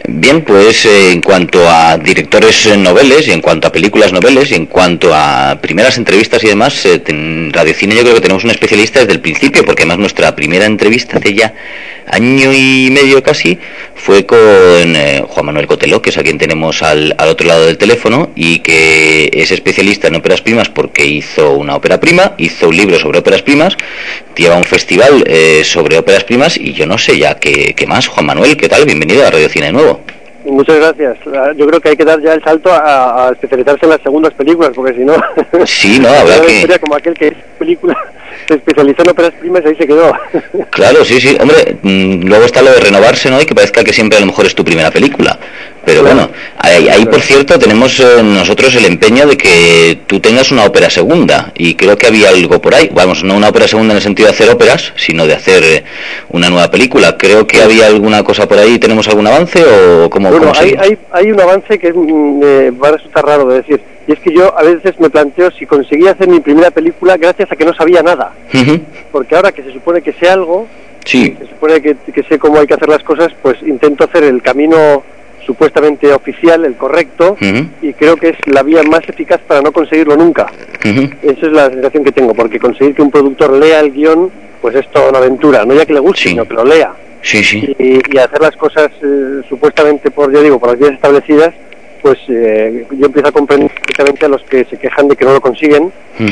Bien, pues en cuanto a directores noveles, y en cuanto a películas noveles, y en cuanto a primeras entrevistas y demás, en Radio Cine yo creo que tenemos un especialista desde el principio, porque además nuestra primera entrevista hace ya año y medio casi fue con Juan Manuel Cotelo, que es a quien tenemos al otro lado del teléfono, y que es especialista en óperas primas porque hizo una ópera prima, hizo un libro sobre óperas primas, lleva un festival sobre óperas primas, y yo no sé ya qué más. Juan Manuel, ¿qué tal? Bienvenido a Radio Cine de nuevo. Muchas gracias. Yo creo que hay que dar ya el salto a especializarse en las segundas películas, porque si no... Sí, no, habrá que... Como aquel que es película, se especializó en óperas primas y ahí se quedó. Claro, sí. Hombre, luego está lo de renovarse, ¿no? Y que parezca que siempre a lo mejor es tu primera película. Pero claro, bueno, ahí por cierto tenemos nosotros el empeño de que tú tengas una ópera segunda, y creo que había algo por ahí, vamos, no una ópera segunda en el sentido de hacer óperas, sino de hacer una nueva película. Creo que había alguna cosa por ahí. ¿Tenemos algún avance o cómo? Bueno, ¿cómo hay un avance que va a resultar raro de decir, y es que yo a veces me planteo si conseguí hacer mi primera película gracias a que no sabía nada, porque ahora que se supone que sé algo, sí, se supone que sé cómo hay que hacer las cosas, pues intento hacer el camino supuestamente oficial, el correcto, y creo que es la vía más eficaz para no conseguirlo nunca. Esa es la sensación que tengo, porque conseguir que un productor lea el guión, pues es toda una aventura, no ya que le guste, sino que lo lea. Sí. Y hacer las cosas supuestamente por las vías establecidas, pues yo empiezo a comprender perfectamente a los que se quejan de que no lo consiguen,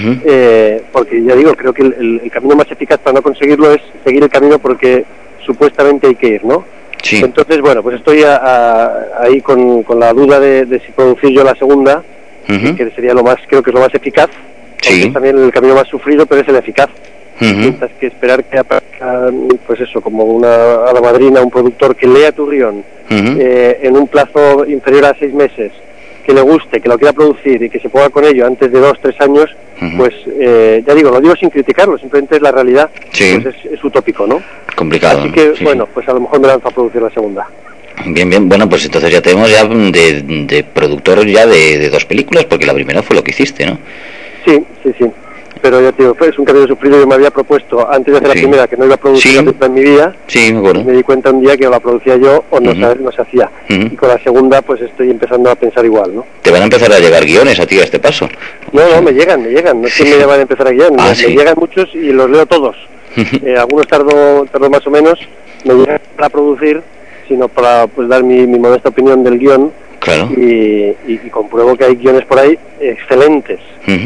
porque ya digo, creo que el camino más eficaz para no conseguirlo es seguir el camino porque supuestamente hay que ir, ¿no? Sí. Entonces, bueno, pues estoy ahí con la duda de si producir yo la segunda, que sería creo que es lo más eficaz, porque es también el camino más sufrido, pero es el eficaz. Mientras que esperar que aparezca, pues eso, como una hada madrina, un productor que lea tu guión en un plazo inferior a 6 meses, que le guste, que lo quiera producir y que se ponga con ello antes de 2-3 años, pues ya digo, lo digo sin criticarlo, simplemente es la realidad, pues es utópico, ¿no? Complicado. Así que, bueno, pues a lo mejor me lanzo a producir la segunda. Bien, bueno, pues entonces ya tenemos ya de productor ya de 2 películas, porque la primera fue lo que hiciste, ¿no? Sí. Pero ya te digo, es un camino sufrido. Yo me había propuesto antes de hacer la primera que no iba a producir la película en mi vida. Sí, me acuerdo. Y me di cuenta un día que o la producía yo o no se hacía. Y con la segunda pues estoy empezando a pensar igual, ¿no? ¿Te van a empezar a llegar guiones a ti a este paso? No, me llegan. No es que me van a empezar a guiar, me llegan muchos y los leo todos. Algunos tardo más o menos, me llegan para producir, sino para pues dar mi modesta opinión del guión. Claro. Y compruebo que hay guiones por ahí excelentes,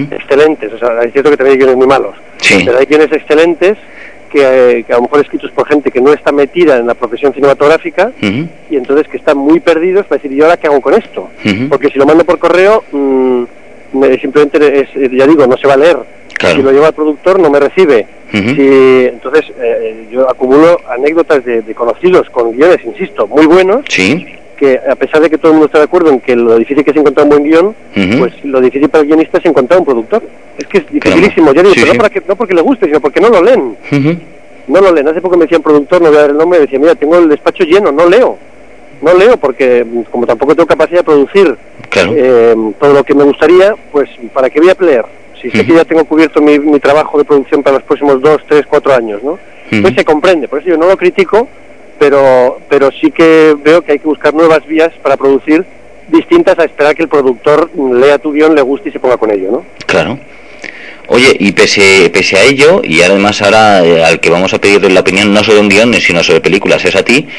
o sea, es cierto que también hay guiones muy malos, pero hay guiones excelentes que a lo mejor escritos por gente que no está metida en la profesión cinematográfica y entonces que están muy perdidos para decir, ¿y ahora qué hago con esto? Porque si lo mando por correo, simplemente ya digo, no se va a leer. Si lo lleva al productor, no me recibe. Entonces, yo acumulo anécdotas de conocidos con guiones, insisto, muy buenos, que a pesar de que todo el mundo está de acuerdo en que lo difícil que es encontrar un buen guión, pues lo difícil para el guionista es encontrar un productor. Es que es dificilísimo, yo digo, pero no porque le guste, sino porque no lo leen. No lo leen. Hace poco me decía un productor, no voy a dar el nombre, decía, mira, tengo el despacho lleno, no leo porque como tampoco tengo capacidad de producir todo lo que me gustaría, pues ¿para qué voy a leer? Si sé que ya tengo cubierto mi trabajo de producción para los próximos 2, 3, 4 años, ¿no? Entonces se comprende, por eso yo no lo critico, pero sí que veo que hay que buscar nuevas vías para producir distintas a esperar que el productor lea tu guión, le guste y se ponga con ello, ¿no? Claro. Oye, y pese a ello, y además ahora al que vamos a pedir la opinión no sobre un guión, sino sobre películas, es a ti,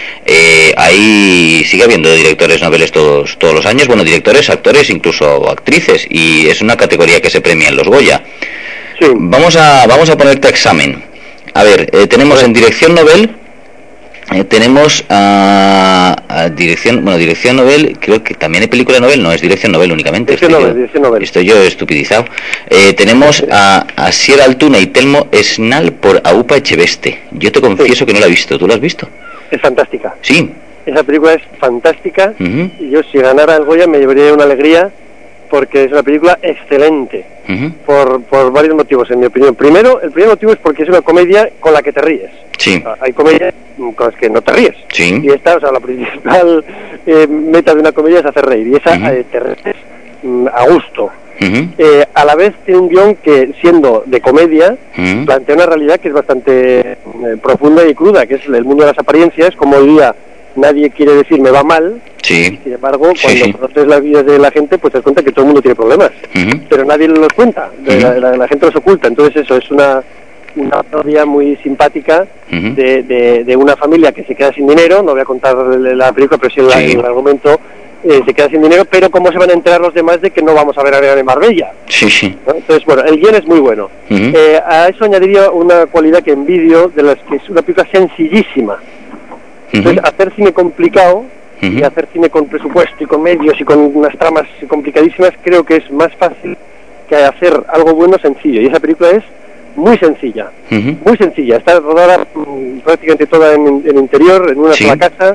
ahí sigue habiendo directores noveles todos los años, bueno, directores, actores, incluso actrices, y es una categoría que se premia en los Goya. Sí. Vamos a ponerte a examen. A ver, tenemos en dirección novel... tenemos dirección novel, creo que también hay película novel, no es dirección novel únicamente. Dirección novel. Estoy yo estupidizado. Tenemos a Asier Altuna y Telmo Esnal por Aupa Echeveste. Yo te confieso que no la he visto, ¿tú la has visto? Es fantástica. Sí. Esa película es fantástica y yo si ganara el Goya me llevaría una alegría porque es una película excelente por varios motivos, en mi opinión. Primero, el primer motivo es porque es una comedia con la que te ríes. Sí. Hay comedias con las que no te ríes. Sí. Y esta, o sea, la principal meta de una comedia es hacer reír. Y esa te ríes a gusto. A la vez tiene un guión que, siendo de comedia, plantea una realidad que es bastante profunda y cruda, que es el mundo de las apariencias, como hoy día nadie quiere decir me va mal. Sí. Sin embargo, cuando conoces la vida de la gente, pues te das cuenta que todo el mundo tiene problemas, pero nadie los cuenta, la gente los oculta. Entonces eso es una historia muy simpática de una familia que se queda sin dinero. No voy a contar la película, pero sí el argumento. Se queda sin dinero, pero ¿cómo se van a enterar los demás de que no vamos a ver Arena de Marbella? ¿No? Entonces, bueno, el guión es muy bueno. A eso añadiría una cualidad que envidio, de las que es una película sencillísima. Entonces, hacer cine complicado y hacer cine con presupuesto y con medios y con unas tramas complicadísimas, creo que es más fácil que hacer algo bueno sencillo. Y esa película es muy sencilla, muy sencilla. Está rodada prácticamente toda en interior, en una sola casa.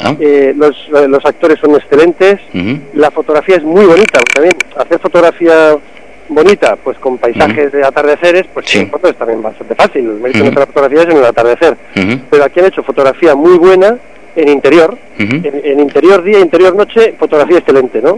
Los actores son excelentes, la fotografía es muy bonita. También hacer fotografía bonita, pues con paisajes de atardeceres, pues es también bastante fácil. El mérito de la fotografía es en el atardecer. Pero aquí han hecho fotografía muy buena en interior, en interior día, interior noche, fotografía excelente, ¿no?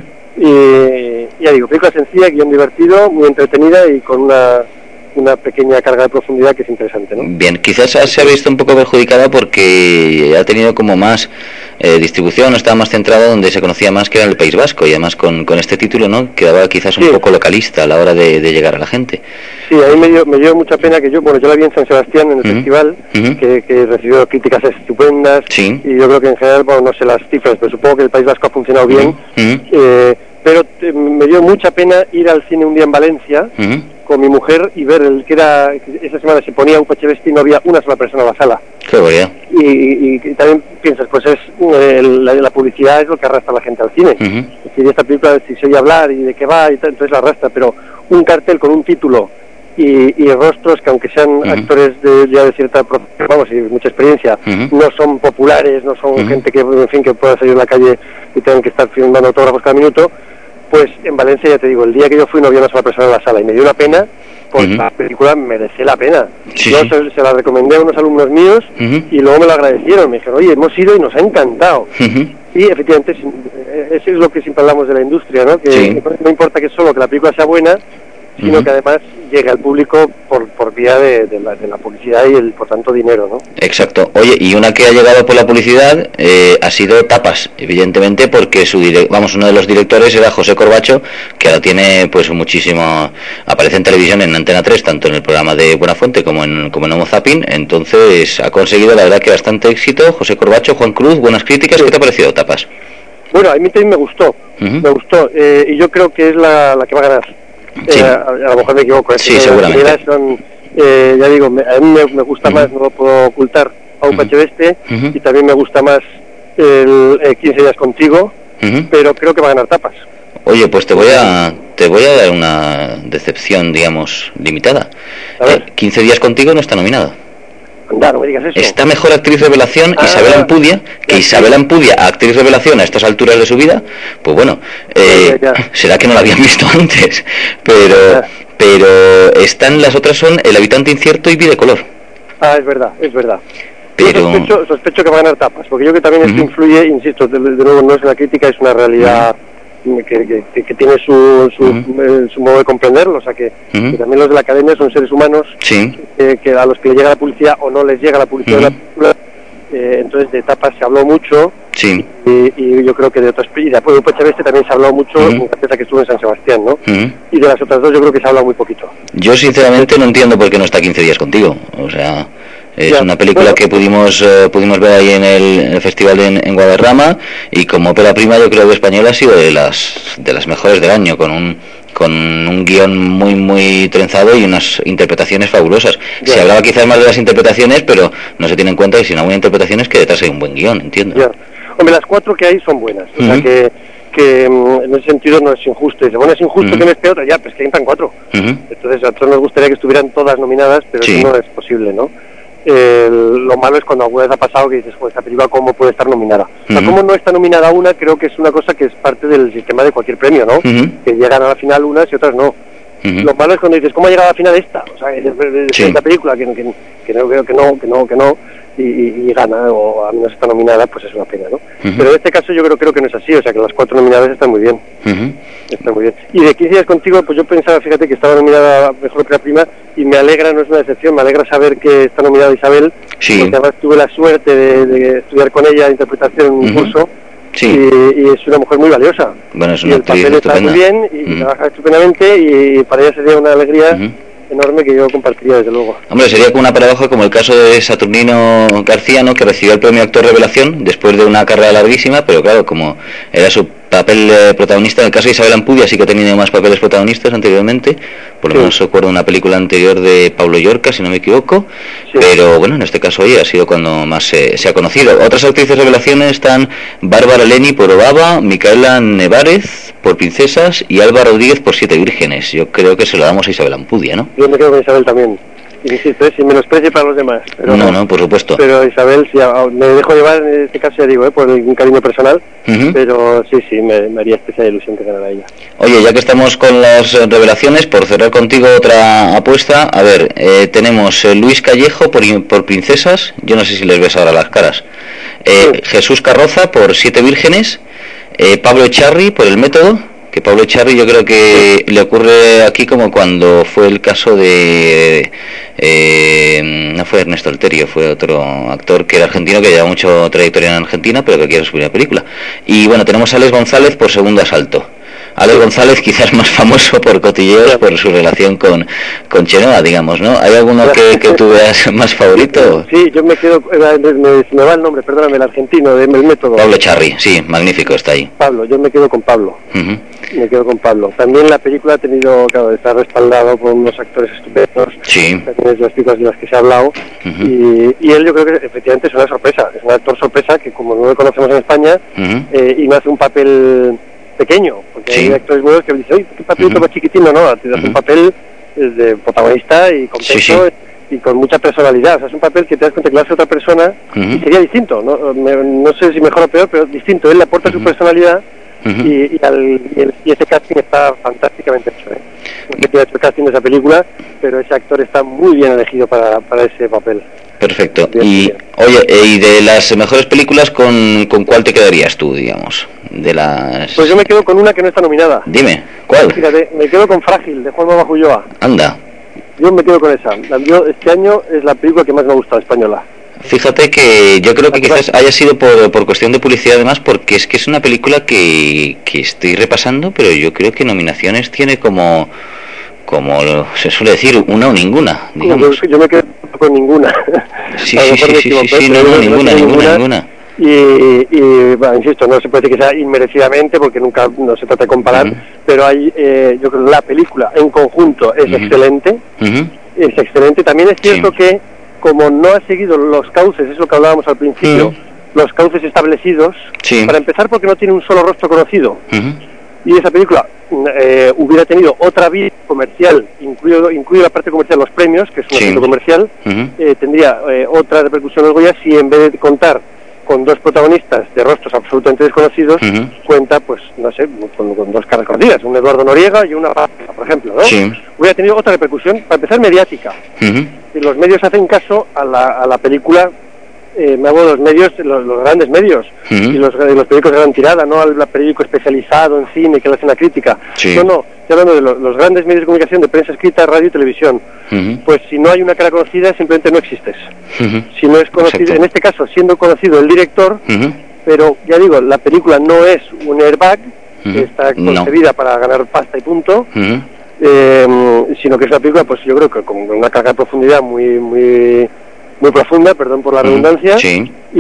Y ya digo, película sencilla, guión divertido, muy entretenida y con una pequeña carga de profundidad que es interesante, ¿no? Bien, quizás se ha visto un poco perjudicada porque ha tenido como más distribución, estaba más centrada donde se conocía más, que era el País Vasco, y además con este título, ¿no?, quedaba quizás un poco localista a la hora de llegar a la gente. Sí, a mí me dio mucha pena que yo la vi en San Sebastián, en el festival, que recibió críticas estupendas, y yo creo que en general, bueno, no sé las cifras, pero supongo que el País Vasco ha funcionado bien, pero me dio mucha pena ir al cine un día en Valencia, con mi mujer, y ver esa semana se ponía UPH Besti y no había una sola persona en la sala. Qué bonito. Y también piensas, pues la publicidad es lo que arrastra a la gente al cine. Es decir, esta película, si se oye hablar y de qué va, y tal, entonces la arrastra, pero un cartel con un título y rostros que, aunque sean actores de cierta profesión, vamos, y mucha experiencia, no son populares, no son gente que, en fin, que pueda salir en la calle y tengan que estar firmando autógrafos cada minuto. Pues en Valencia, ya te digo, el día que yo fui no había una sola persona en la sala y me dio una pena, porque la película merece la pena. Yo se la recomendé a unos alumnos míos y luego me lo agradecieron, me dijeron, oye, hemos ido y nos ha encantado. Y efectivamente, eso es lo que siempre hablamos de la industria, ¿no? Que no importa que solo que la película sea buena, sino que además llegue al público por vía de la publicidad y por tanto dinero, ¿no? Exacto. Oye, y una que ha llegado por la publicidad ha sido Tapas, evidentemente, porque uno de los directores era José Corbacho, que ahora tiene pues muchísimo, aparece en televisión en Antena 3, tanto en el programa de Buenafuente como en Homo Zapping. Entonces ha conseguido, la verdad, que bastante éxito. José Corbacho, Juan Cruz, buenas críticas. ¿Qué te ha parecido Tapas? Bueno, a mí también me gustó, y yo creo que es la que va a ganar. A lo mejor me equivoco. Sí, seguramente. Ya digo, a mí me gusta más, no lo puedo ocultar, a UPH Beste, y también me gusta más el 15 días contigo, pero creo que va a ganar Tapas. Oye, pues te voy a dar una decepción, digamos, limitada. 15 días contigo no está nominada. Anda, no me digas eso. Está mejor actriz revelación Isabel Ampudia, que Isabel Ampudia, actriz revelación a estas alturas de su vida, pues bueno, será que no la habían visto antes, pero las otras son El habitante incierto y Vida de color. Es verdad. Pero yo sospecho que va a ganar Tapas, porque yo que también esto influye, insisto, de nuevo no es una crítica, es una realidad que tiene su modo de comprenderlo, o sea que también los de la academia son seres humanos, que a los que les llega la publicidad o no les llega la publicidad de la película. Entonces de Tapas se habló mucho, y yo creo que de otras, y de UPH Beste también se ha hablado mucho, en la que estuvo en San Sebastián, ¿no? Y de las otras dos yo creo que se ha hablado muy poquito. Yo sinceramente no entiendo por qué no está 15 días contigo, o sea... Es una película que pudimos ver ahí en el festival en Guadarrama, y como ópera prima yo creo que española ha sido de las mejores del año, con un guión muy muy trenzado y unas interpretaciones fabulosas. Se hablaba quizás más de las interpretaciones, pero no se tiene en cuenta que si no hay una interpretación es que detrás hay un buen guión, entiendo. Hombre, las 4 que hay son buenas, o sea que en ese sentido no es injusto. Dice, bueno, es injusto que no esté otra, pues que entran 4. Entonces a todos nos gustaría que estuvieran todas nominadas, pero eso no es posible, ¿no? Lo malo es cuando alguna vez ha pasado que dices, pues esta película cómo puede estar nominada. O sea, cómo no está nominada una, creo que es una cosa que es parte del sistema de cualquier premio, ¿no? Que llegan a la final unas y otras no. Lo malo es cuando dices, ¿cómo ha llegado a la final esta? O sea, esta película que no, y gana, o a menos está nominada, pues es una pena, ¿no? Pero en este caso yo creo que no es así, o sea que las 4 nominadas están muy bien. Está muy bien. Y de 15 días contigo, pues yo pensaba, fíjate, que estaba nominada a Mejor Ópera Prima, y me alegra, no es una decepción, me alegra saber que está nominada Isabel, sí. Porque además tuve la suerte de estudiar con ella interpretación en un curso, sí. y es una mujer muy valiosa. Bueno, es y una el papel está muy bien, y trabaja estupendamente, y para ella sería una alegría enorme que yo compartiría, desde luego. Hombre, sería como una paradoja como el caso de Saturnino García, ¿no?, que recibió el premio Actor Revelación después de una carrera larguísima, pero claro, como era su papel protagonista, en el caso de Isabel Ampudia sí que ha tenido más papeles protagonistas anteriormente, por lo menos recuerdo una película anterior de Pablo Llorca, si no me equivoco, pero bueno, en este caso hoy ha sido cuando más se ha conocido. Otras actrices revelaciones están Bárbara Leni por Obaba, Micaela Nevárez por Princesas y Alba Rodríguez por Siete Vírgenes. Yo creo que se lo damos a Isabel Ampudia, ¿no? Yo me quedo con Isabel también. Insisto, sin menosprecio para los demás. Pero no, por supuesto. Pero Isabel, sí, me dejo llevar en este caso, ya digo, por un cariño personal, pero sí, me haría especial ilusión que ganara ella. Oye, ya que estamos con las revelaciones, por cerrar contigo otra apuesta, a ver, tenemos Luis Callejo por Princesas, yo no sé si les ves ahora las caras, Jesús Carroza por Siete Vírgenes, Pablo Echarri por El Método, que Pablo Echarri yo creo que le ocurre aquí como cuando fue el caso de no fue Ernesto Alterio, fue otro actor que era argentino, que lleva mucho trayectoria en Argentina, pero que quiere subir una película. Y bueno, tenemos a Alex González por Segundo Asalto. Alex González quizás más famoso por cotilleos, por su relación con Chenoa, digamos, ¿no? ¿Hay alguno que tú veas más favorito? Sí, yo me quedo, me va el nombre, perdóname, el argentino, del Método. Pablo Echarri, sí, magnífico, está ahí. Pablo, yo me quedo con Pablo. Me quedo con Pablo. También la película ha tenido, claro, está respaldado por unos actores estupendos, también las películas de las que se ha hablado, y él yo creo que efectivamente es una sorpresa, es un actor sorpresa que como no lo conocemos en España, y no hace un papel pequeño, porque hay actores nuevos que dicen, oye, qué papelito más chiquitino, ¿no? Te das un papel de protagonista y con peso y con mucha personalidad, o sea, es un papel que te das cuenta que lo hace otra persona y sería distinto, no sé si mejor o peor, pero distinto, él le aporta su personalidad y ese casting está fantásticamente hecho, no sé quién ha hecho el casting de esa película, pero ese actor está muy bien elegido para ese papel. Perfecto. Y oye, y de las mejores películas, ¿con cuál te quedarías tú, digamos? De las... Pues yo me quedo con una que no está nominada. Dime, ¿cuál? Fíjate, me quedo con Frágil, de Juan Bajo Ulloa. Anda. Yo me quedo con esa. Este año es la película que más me ha gustado, española. Fíjate que yo creo que quizás haya sido por cuestión de publicidad, además, porque es que es una película que estoy repasando, pero yo creo que nominaciones tiene como se suele decir, una o ninguna, digamos. Yo me quedo con ninguna. Sí, ninguna. Y bueno, insisto, no se puede decir que sea inmerecidamente, porque nunca no se trata de comparar, pero hay, yo creo que la película en conjunto es excelente, es excelente. También es cierto que, como no ha seguido los cauces, es lo que hablábamos al principio, los cauces establecidos, para empezar porque no tiene un solo rostro conocido, y esa película hubiera tenido otra vía comercial, incluido la parte comercial, los premios, que es un asunto comercial, tendría otra repercusión en los Goya si en vez de contar con dos protagonistas de rostros absolutamente desconocidos, cuenta, pues, no sé, con dos caras conocidas, un Eduardo Noriega y una, por ejemplo, ¿no? Hubiera tenido otra repercusión, para empezar, mediática. Y los medios hacen caso a la película, me hago de los medios, los grandes medios, y los periódicos de gran tirada, no al periódico especializado en cine que le hace una crítica. No, estoy hablando de los grandes medios de comunicación, de prensa escrita, radio y televisión. Pues si no hay una cara conocida, simplemente no existes. Si no es conocido, en este caso, siendo conocido el director, pero ya digo, la película no es un airbag, que está concebida para ganar pasta y punto, sino que es una película, pues yo creo que con una carga de profundidad muy profunda, perdón por la redundancia, y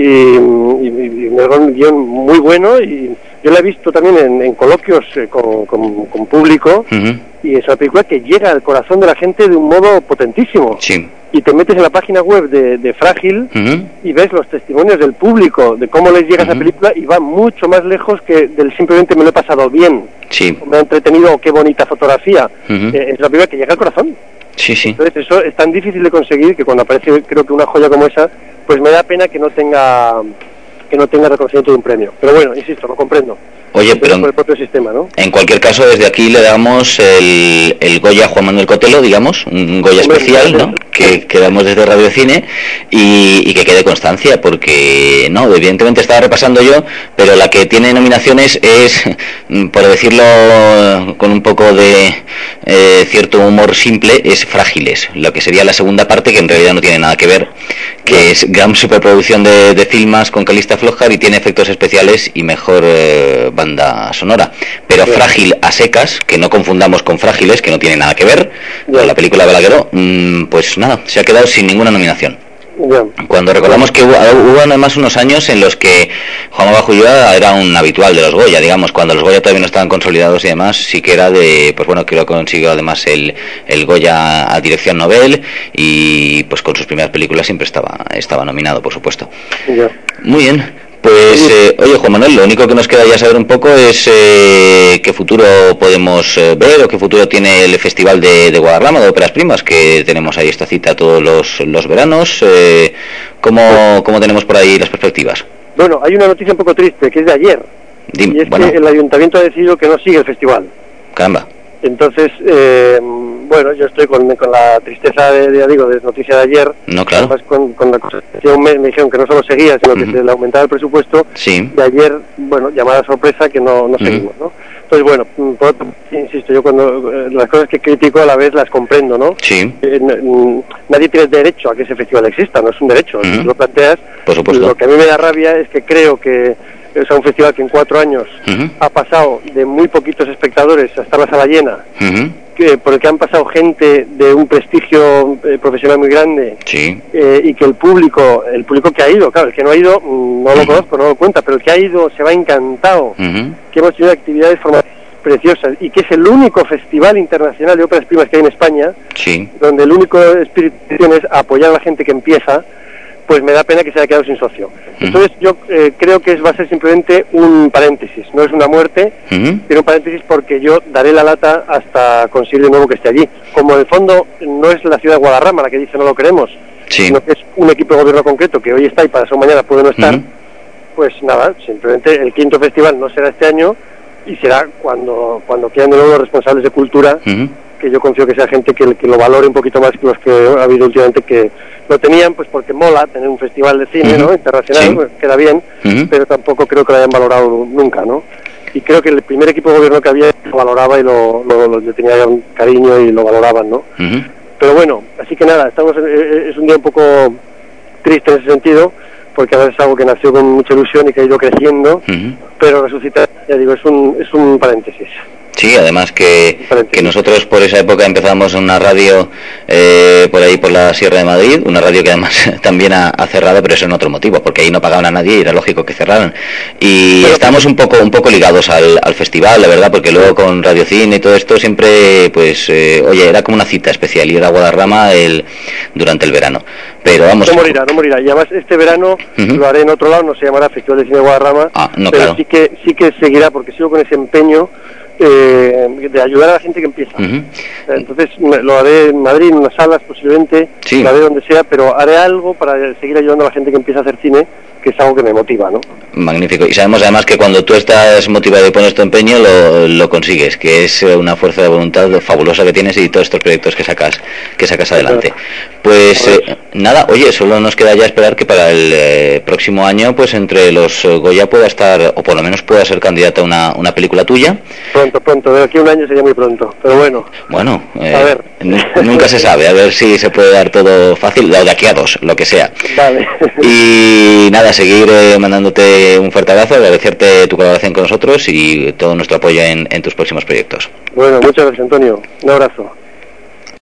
un guión muy bueno, y yo la he visto también en coloquios con público, y es una película que llega al corazón de la gente de un modo potentísimo. Y te metes en la página web de Frágil y ves los testimonios del público de cómo les llega esa película, y va mucho más lejos que del simplemente me lo he pasado bien, me ha entretenido o qué bonita fotografía. Es una película que llega al corazón. Entonces eso es tan difícil de conseguir que cuando aparece, creo que una joya como esa, pues me da pena que no tenga reconocimiento de un premio. Pero bueno, insisto, lo comprendo. Oye, pero por el propio sistema, ¿no? En cualquier caso, desde aquí le damos el Goya a Juan Manuel Cotelo, digamos, un Goya especial, ¿no? Que damos desde Radio Cine y que quede constancia, porque, no, evidentemente estaba repasando yo, pero la que tiene nominaciones es, por decirlo con un poco de cierto humor simple, es Frágiles, lo que sería la segunda parte, que en realidad no tiene nada que ver, que es gran superproducción de filmas con Calista Flojar y tiene efectos especiales y mejor banda sonora. Pero Frágil a secas, que no confundamos con Frágiles, que no tiene nada que ver con la película de Balagueró, pues nada, se ha quedado sin ninguna nominación. Cuando recordamos que hubo además unos años en los que Juan Bajo Ulloa era un habitual de los Goya, digamos, cuando los Goya todavía no estaban consolidados y demás, sí que era de, pues bueno, que lo consiguió además el Goya a dirección Nobel y pues con sus primeras películas siempre estaba nominado, por supuesto. Muy bien. Pues, oye, Juan Manuel, lo único que nos queda ya saber un poco es qué futuro podemos ver o qué futuro tiene el Festival de Guadarrama de Óperas Primas, que tenemos ahí esta cita todos los veranos. ¿Cómo tenemos por ahí las perspectivas? Bueno, hay una noticia un poco triste, que es de ayer. Y es que el Ayuntamiento ha decidido que no sigue el festival. Caramba. Entonces, bueno, yo estoy con la tristeza de noticia de ayer. No, claro. Además, con la cosa, hacía un mes me dijeron que no solo seguía, sino que se le aumentaba el presupuesto. Sí. De ayer, bueno, llamada sorpresa que no seguimos, ¿no? Entonces, bueno, por otro, insisto, yo cuando las cosas que critico a la vez las comprendo, ¿no? Sí. Nadie tiene derecho a que ese festival exista, no es un derecho. Si lo planteas, por supuesto. Lo que a mí me da rabia es que creo que es un festival que en 4 años ha pasado de muy poquitos espectadores a estar la sala llena, por el que han pasado gente de un prestigio profesional muy grande, y que el público que ha ido, claro, el que no ha ido no lo conozco, no lo cuenta, pero el que ha ido se va encantado, que hemos tenido actividades formativas preciosas y que es el único festival internacional de óperas primas que hay en España, donde el único espíritu es apoyar a la gente que empieza. Pues me da pena que se haya quedado sin socio. Entonces yo creo que va a ser simplemente un paréntesis, no es una muerte, pero un paréntesis porque yo daré la lata hasta conseguir de nuevo que esté allí. Como en el fondo no es la ciudad de Guadarrama la que dice no lo queremos, sino que es un equipo de gobierno concreto que hoy está y para eso mañana puede no estar, pues nada, simplemente el 5º festival no será este año y será cuando quieran de nuevo los responsables de cultura, que yo confío que sea gente que lo valore un poquito más que los que ha habido últimamente, que lo tenían pues porque mola tener un festival de cine, ¿no? Internacional, pues, queda bien, pero tampoco creo que lo hayan valorado nunca, ¿no? Y creo que el primer equipo de gobierno que había lo valoraba y le tenía cariño y lo valoraban, ¿no? Pero bueno, así que nada, es un día un poco triste en ese sentido, porque a veces es algo que nació con mucha ilusión y que ha ido creciendo, pero resucitar, ya digo, es un paréntesis. Sí, además que nosotros por esa época empezamos una radio por ahí por la Sierra de Madrid, una radio que además también ha cerrado, pero eso en otro motivo, porque ahí no pagaban a nadie y era lógico que cerraran. Y estamos un poco ligados al festival, la verdad, porque luego con Radio Cine y todo esto siempre, pues, oye, era como una cita especial ir a Guadarrama durante el verano. Pero vamos... No morirá. Y además este verano lo haré en otro lado, no se llamará Festival de Cine de Guadarrama, pero claro. sí que seguirá, porque sigo con ese empeño de ayudar a la gente que empieza. Entonces lo haré en Madrid, en unas salas posiblemente, lo haré donde sea, pero haré algo para seguir ayudando a la gente que empieza a hacer cine, que es algo que me motiva, ¿no? Magnífico. Y sabemos además que cuando tú estás motivado y pones tu empeño, lo consigues, que es una fuerza de voluntad fabulosa que tienes y todos estos proyectos que sacas adelante. Pues nada, oye, solo nos queda ya esperar que para el próximo año, pues entre los Goya pueda estar, o por lo menos pueda ser candidata a una película tuya. Pronto, de aquí a un año sería muy pronto, pero bueno. Bueno, a ver. Nunca se sabe, a ver si se puede dar todo fácil, o de aquí a 2, lo que sea. Vale. Y nada, seguir mandándote un fuerte abrazo, agradecerte tu colaboración con nosotros y todo nuestro apoyo en tus próximos proyectos. Bueno, muchas gracias, Antonio. Un abrazo.